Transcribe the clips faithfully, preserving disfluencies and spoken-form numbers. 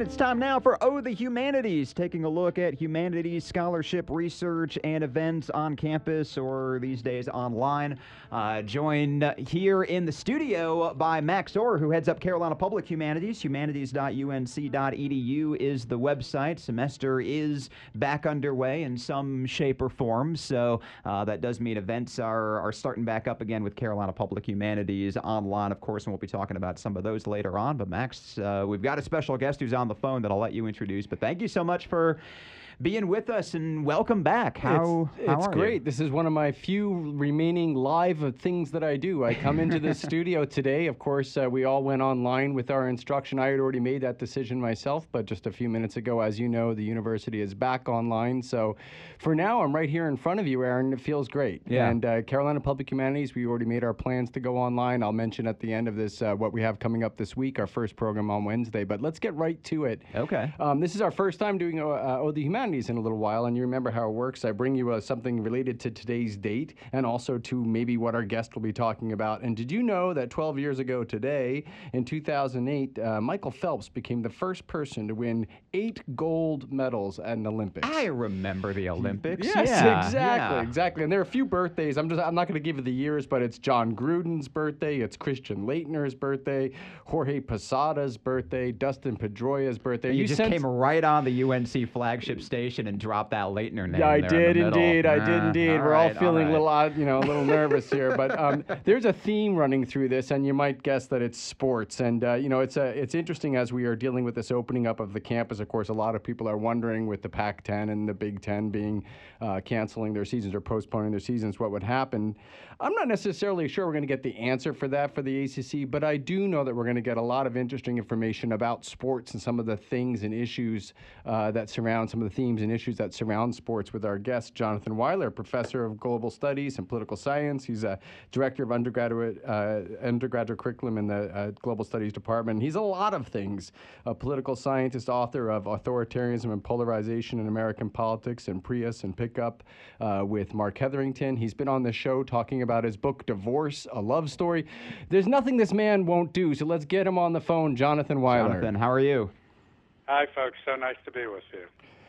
It's time now for Oh the Humanities, taking a look at humanities scholarship, research, and events on campus or these days online. Uh, joined here in the studio by Max Orr, who heads up Carolina Public Humanities. humanities dot U N C dot E D U is the website. Semester is back underway in some shape or form, so uh, that does mean events are, are starting back up again with Carolina Public Humanities online, of course, and we'll be talking about some of those later on. But Max, uh, we've got a special guest who's on the phone that I'll let you introduce. But thank you so much for being with us and welcome back. How, it's, how it's are great. you? This is one of my few remaining live things that I do. I come into the studio today. Of course, uh, we all went online with our instruction. I had already made that decision myself, but just a few minutes ago, as you know, the university is back online. So for now, I'm right here in front of you, Aaron. It feels great. Yeah. And uh, Carolina Public Humanities, we already made our plans to go online. I'll mention at the end of this uh, what we have coming up this week, our first program on Wednesday. But let's get right to it. Okay. Um, this is our first time doing uh, Oh the Humanities in a little while, and you remember how it works. I bring you uh, something related to today's date and also to maybe what our guest will be talking about. And did you know that twelve years ago today, in two thousand eight, uh, Michael Phelps became the first person to win eight gold medals at an Olympics? I remember the Olympics. Yes, yeah, exactly, yeah. exactly. And there are a few birthdays. I'm just I'm not going to give you the years, but it's John Gruden's birthday, it's Christian Leitner's birthday, Jorge Posada's birthday, Dustin Pedroia's birthday. You, you just sent... came right on the U N C flagship station and dropped that Leitner name. Yeah, I there did in the indeed. middle. I did Uh, indeed. all We're right, all feeling all a little right. odd, you know, a little nervous here. But um, there's a theme running through this, and you might guess that it's sports. And uh, you know, it's a it's interesting as we are dealing with this opening up of the campus. Of course, a lot of people are wondering with the Pac ten and the Big Ten being uh, canceling their seasons or postponing their seasons, what would happen. I'm not necessarily sure we're going to get the answer for that for the A C C, but I do know that we're going to get a lot of interesting information about sports and some of the things and issues uh, that surround some of the themes and issues that surround sports with our guest, Jonathan Weiler, professor of global studies and political science. He's a director of undergraduate uh, undergraduate curriculum in the uh, global studies department. He's a lot of things: a political scientist, author of Authoritarianism and Polarization in American Politics and Prius and Pickup uh, with Mark Hetherington. He's been on the show talking about his book Divorce, a Love Story. There's nothing this man won't do, so let's get him on the phone. Jonathan Weiler. Jonathan, how are you? Hi, folks. So nice to be with you.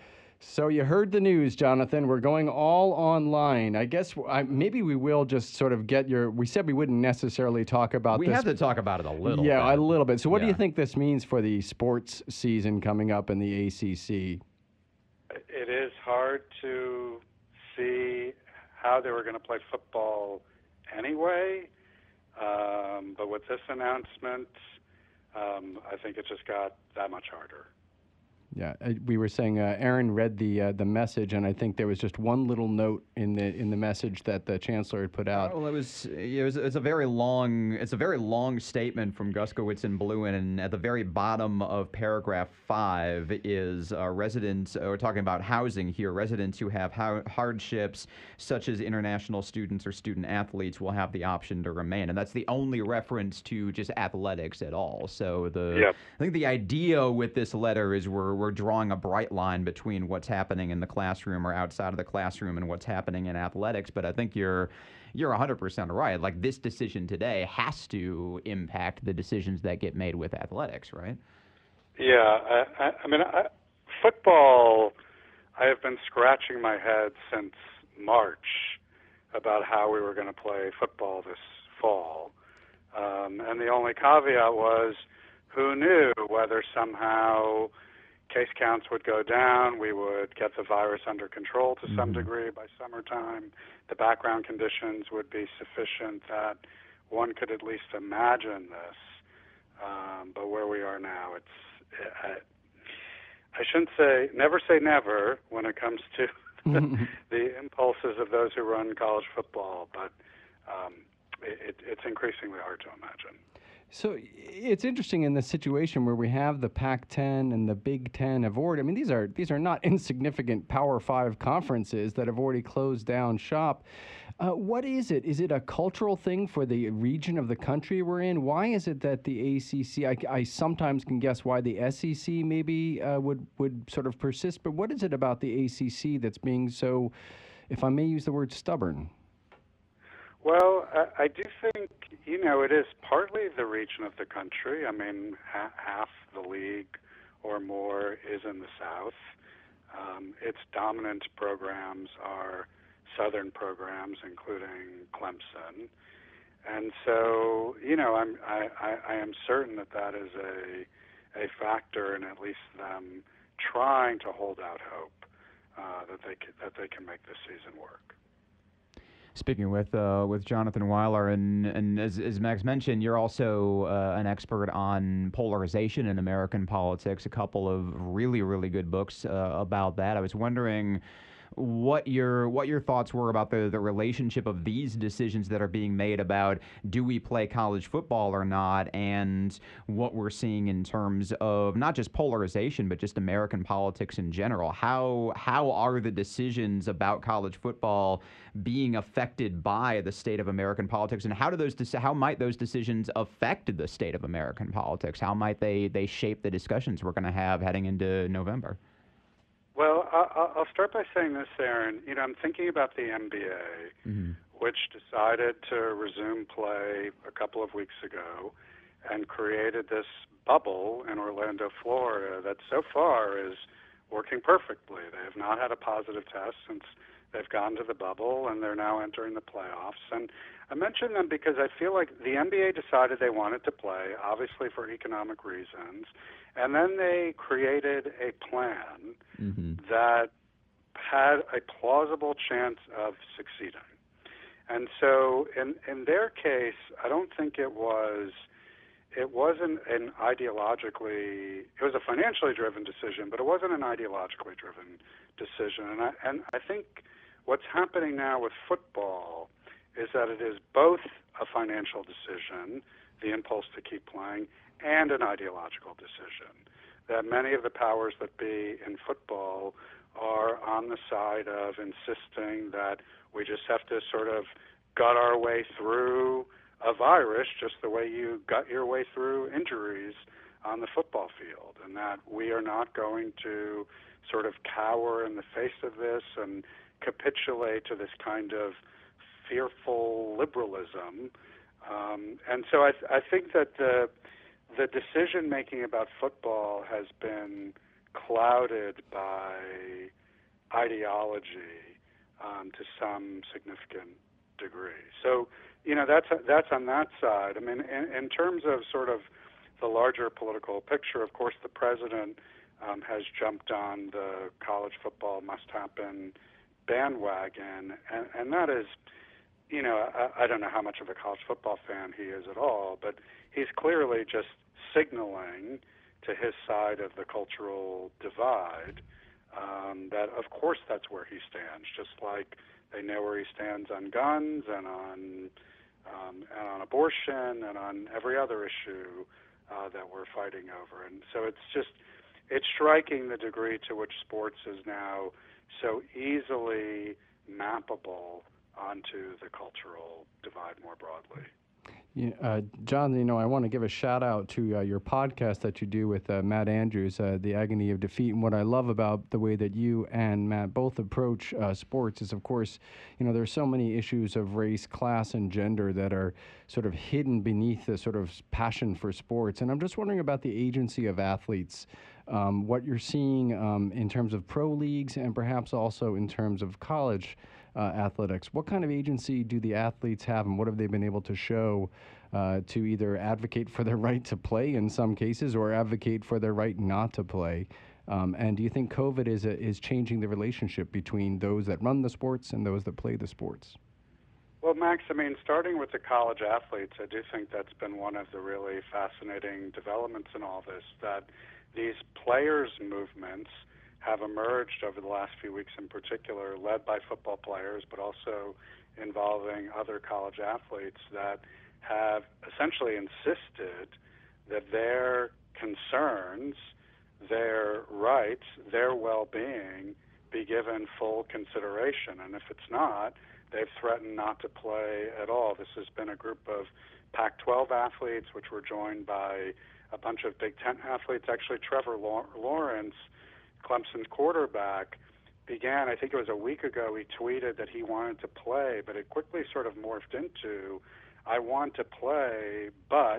So you heard the news, Jonathan. We're going all online. I guess I, maybe we will just sort of get your... We said we wouldn't necessarily talk about We this. have to talk about it a little Yeah, bit. a little bit. So what do Yeah. you think this means for the sports season coming up in the A C C? It is hard to see how they were going to play football anyway, um, but with this announcement, um, I think it just got that much harder. Yeah, uh, we were saying uh, Aaron read the uh, the message, and I think there was just one little note in the in the message that the chancellor had put out. Well, it was, it was it's a very long it's a very long statement from Guskowitz and Bluin, and at the very bottom of paragraph five is uh, residents. Uh, we're talking about housing here. Residents who have ho- hardships, such as international students or student athletes, will have the option to remain, and that's the only reference to just athletics at all. So the Yep. I think the idea with this letter is we're we're drawing a bright line between what's happening in the classroom or outside of the classroom and what's happening in athletics. But I think you're you're one hundred percent right. Like, this decision today has to impact the decisions that get made with athletics, right? Yeah, I, I, I mean, I, football, I have been scratching my head since March about how we were going to play football this fall. Um, and the only caveat was, who knew whether somehow case counts would go down, we would get the virus under control to some Mhm. degree by summertime, the background conditions would be sufficient that one could at least imagine this. Um, but where we are now, it's, I, I shouldn't say, never say never when it comes to the, the impulses of those who run college football, but um, it, it's increasingly hard to imagine. So it's interesting in this situation where we have the Pac ten and the Big Ten have already, I mean, these are these are not insignificant Power Five conferences that have already closed down shop. Uh, what is it? Is it a cultural thing for the region of the country we're in? Why is it that the A C C, I, I sometimes can guess why the S E C maybe uh, would, would sort of persist, but what is it about the A C C that's being so, if I may use the word, stubborn? Well, I, I do think, you know, it is partly the region of the country. I mean, ha- half the league or more is in the South. Um, its dominant programs are Southern programs, including Clemson. And so, you know, I'm, I, I, I am certain that that is a, a factor in at least them trying to hold out hope uh, that they can, that they can make this season work. Speaking with uh, with Jonathan Weiler, and and as, as Max mentioned, you're also uh, an expert on polarization in American politics. A couple of really really good books uh, about that. I was wondering what your what your thoughts were about the, the relationship of these decisions that are being made about do we play college football or not, and what we're seeing in terms of not just polarization but just American politics in general. How how are the decisions about college football being affected by the state of American politics, and how do those how might those decisions affect the state of American politics? How might they they shape the discussions we're going to have heading into November? Well, I'll start by saying this, Aaron. You know, I'm thinking about the N B A, mm-hmm. which decided to resume play a couple of weeks ago and created this bubble in Orlando, Florida, that so far is working perfectly. They have not had a positive test since they've gone to the bubble, and they're now entering the playoffs. And I mention them because I feel like the N B A decided they wanted to play, obviously for economic reasons, and then they created a plan mm-hmm. that had a plausible chance of succeeding. And so in in their case, I don't think it was it wasn't an ideologically it was a financially driven decision, but it wasn't an ideologically driven decision. And I and I think what's happening now with football is that it is both a financial decision, the impulse to keep playing, and an ideological decision. That many of the powers that be in football are on the side of insisting that we just have to sort of gut our way through a virus just the way you gut your way through injuries on the football field, and that we are not going to sort of cower in the face of this and capitulate to this kind of fearful liberalism. Um, and so I, th- I think that the the decision making about football has been clouded by ideology um, to some significant degree. So, you know, that's that's on that side. I mean, in, in terms of sort of the larger political picture, of course, the president um, has jumped on the college football must-happen bandwagon, and, and that is, you know, I, I don't know how much of a college football fan he is at all, but he's clearly just signaling to his side of the cultural divide um, that, of course, that's where he stands, just like they know where he stands on guns and on um, and on abortion and on every other issue uh, that we're fighting over. And so it's just, it's striking the degree to which sports is now so easily mappable onto the cultural divide more broadly. Yeah, uh, John, you know, I want to give a shout out to uh, your podcast that you do with uh, Matt Andrews, uh, The Agony of Defeat. And what I love about the way that you and Matt both approach uh, sports is, of course, you know, there's so many issues of race, class, and gender that are sort of hidden beneath the sort of passion for sports. And I'm just wondering about the agency of athletes, um, what you're seeing um, in terms of pro leagues and perhaps also in terms of college Uh, athletics. What kind of agency do the athletes have, and what have they been able to show uh, to either advocate for their right to play in some cases or advocate for their right not to play? Um, and do you think COVID is, a, is changing the relationship between those that run the sports and those that play the sports? Well, Max, I mean, starting with the college athletes, I do think that's been one of the really fascinating developments in all this, that these players' movements have emerged over the last few weeks in particular, led by football players, but also involving other college athletes that have essentially insisted that their concerns, their rights, their well-being be given full consideration. And if it's not, they've threatened not to play at all. This has been a group of Pac twelve athletes, which were joined by a bunch of Big Ten athletes. Actually, Trevor Lawrence, Clemson's quarterback, began, I think it was a week ago, he tweeted that he wanted to play, but it quickly sort of morphed into, I want to play, but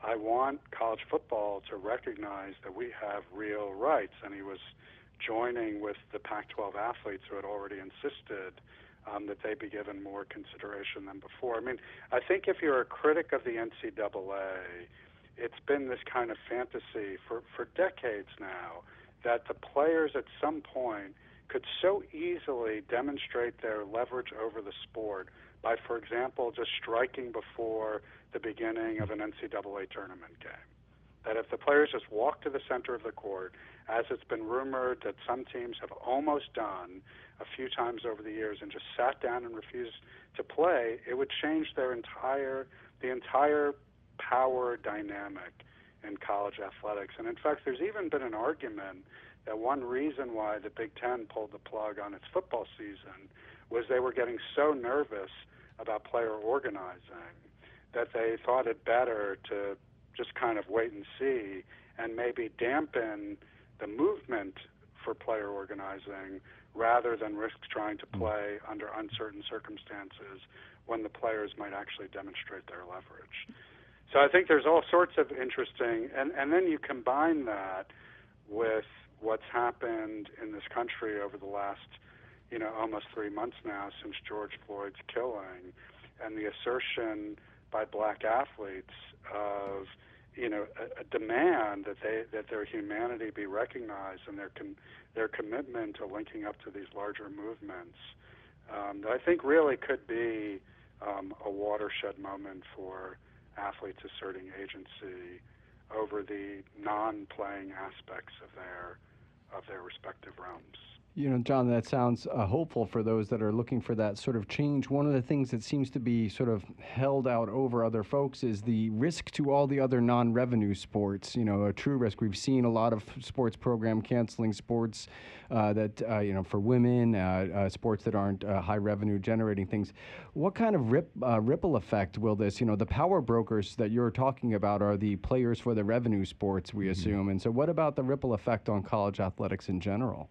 I want college football to recognize that we have real rights. And he was joining with the Pac twelve athletes who had already insisted um, that they be given more consideration than before. I mean, I think if you're a critic of the N C double A, it's been this kind of fantasy for, for decades now that the players at some point could so easily demonstrate their leverage over the sport by, for example, just striking before the beginning of an N C double A tournament game. That if the players just walk to the center of the court, as it's been rumored that some teams have almost done a few times over the years, and just sat down and refused to play, it would change their entire, the entire power dynamic in college athletics. And in fact, there's even been an argument that one reason why the Big Ten pulled the plug on its football season was they were getting so nervous about player organizing that they thought it better to just kind of wait and see and maybe dampen the movement for player organizing rather than risk trying to play under uncertain circumstances when the players might actually demonstrate their leverage. So I think there's all sorts of interesting, and, and then you combine that with what's happened in this country over the last, you know, almost three months now since George Floyd's killing, and the assertion by black athletes of, you know, a, a demand that they that their humanity be recognized and their com- their commitment to linking up to these larger movements, um, that I think really could be um, a watershed moment for athletes asserting agency over the non-playing aspects of their of their respective realms. You know, John, that sounds uh, hopeful for those that are looking for that sort of change. One of the things that seems to be sort of held out over other folks is the risk to all the other non-revenue sports. You know, a true risk. We've seen a lot of sports program canceling sports uh, that, uh, you know, for women, uh, uh, sports that aren't uh, high revenue generating things. What kind of rip, uh, ripple effect will this, you know, the power brokers that you're talking about are the players for the revenue sports, we mm-hmm. assume. And so what about the ripple effect on college athletics in general?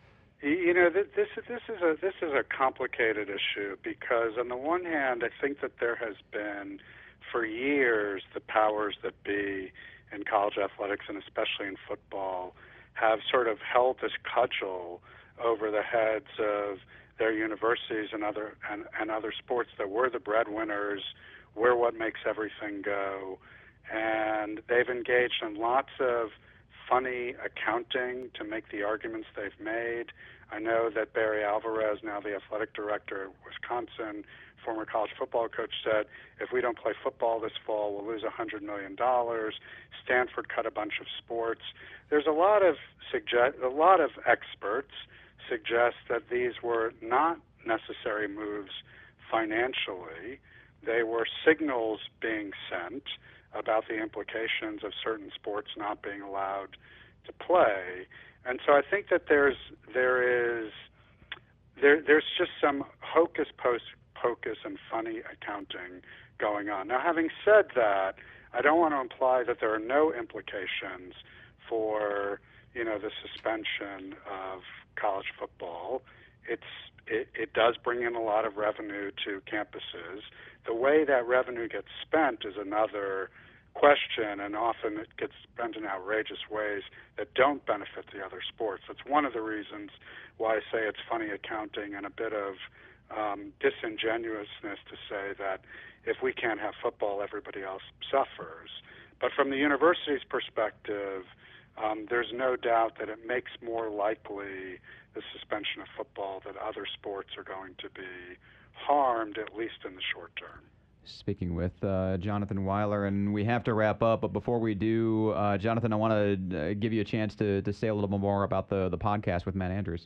You know, this this is a this is a complicated issue because on the one hand, I think that there has been for years the powers that be in college athletics and especially in football have sort of held this cudgel over the heads of their universities and other and, and other sports that we're the breadwinners, we're what makes everything go, and they've engaged in lots of funny accounting to make the arguments they've made. I know that Barry Alvarez, now the athletic director at Wisconsin, former college football coach, said, if we don't play football this fall, we'll lose one hundred million dollars. Stanford cut a bunch of sports. There's a lot of suggest, a lot of experts suggest that these were not necessary moves financially. They were signals being sent about the implications of certain sports not being allowed to play. And so I think that there's there is there there's just some hocus pocus and funny accounting going on. Now, having said that, I don't want to imply that there are no implications for, you know, the suspension of college football. It's it, it does bring in a lot of revenue to campuses. The way that revenue gets spent is another question, and often it gets spent in outrageous ways that don't benefit the other sports. That's one of the reasons why I say it's funny accounting and a bit of um, disingenuousness to say that if we can't have football, everybody else suffers. But from the university's perspective, um, there's no doubt that it makes more likely the suspension of football that other sports are going to be harmed, at least in the short term. Speaking with uh, Jonathan Weiler, and we have to wrap up, but before we do, uh, Jonathan, I want to uh, give you a chance to, to say a little bit more about the, the podcast with Matt Andrews.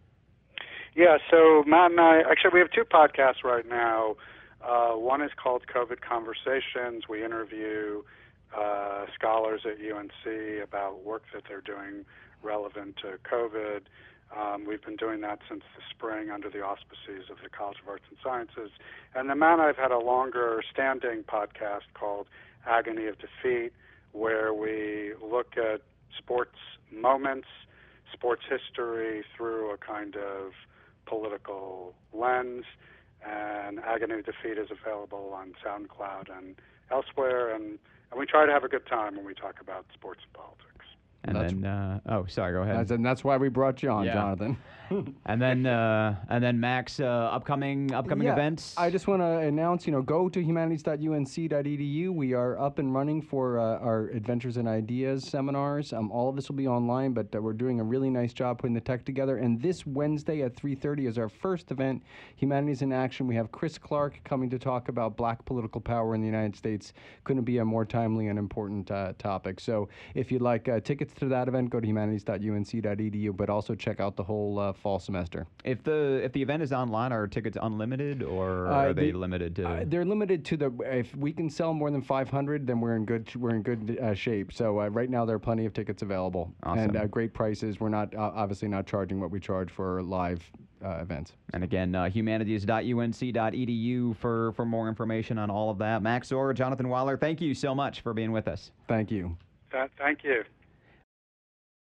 Yeah, so Matt and I, actually we have two podcasts right now. Uh, one is called COVID Conversations. We interview uh, scholars at U N C about work that they're doing relevant to COVID. Um, we've been doing that since the spring under the auspices of the College of Arts and Sciences. And then Matt and I have had a longer standing podcast called Agony of Defeat, where we look at sports moments, sports history through a kind of political lens. And Agony Defeat is available on SoundCloud and elsewhere. And, and we try to have a good time when we talk about sports and politics. And That's- then, uh, oh, sorry, go ahead. That's, and that's why we brought you on, Yeah. Jonathan. And then, uh, and then Max, uh, upcoming upcoming Yeah, events. I just want to announce, you know, go to humanities dot U N C dot E D U. We are up and running for uh, our Adventures and Ideas seminars. Um, all of this will be online, but uh, we're doing a really nice job putting the tech together. And this Wednesday at three thirty is our first event, Humanities in Action. We have Chris Clark coming to talk about black political power in the United States. Couldn't be a more timely and important uh, topic. So if you'd like uh, tickets to that event, go to humanities dot U N C dot E D U, but also check out the whole uh, fall semester. If the if the event is online, are tickets unlimited or Uh, are they the- limited to? Uh, they're limited to the. If we can sell more than five hundred, then we're in good. We're in good uh, shape. So uh, right now there are plenty of tickets available Awesome. and uh, great prices. We're not uh, obviously not charging what we charge for live uh, events. And again, uh, humanities dot U N C dot E D U for for more information on all of that. Max Orr, Jonathan Waller, thank you so much for being with us. Thank you. That, thank you.